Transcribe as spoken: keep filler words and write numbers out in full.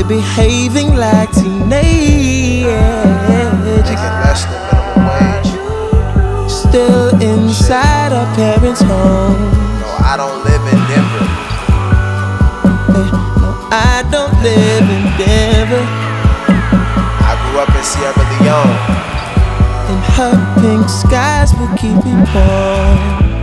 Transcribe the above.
behaving like teenagers. Making less than minimum wage. Still inside our parents' home. No, I don't live in Denver. No, I don't live in Denver. I grew up in Sierra Leone. And her pink skies will keep me warm.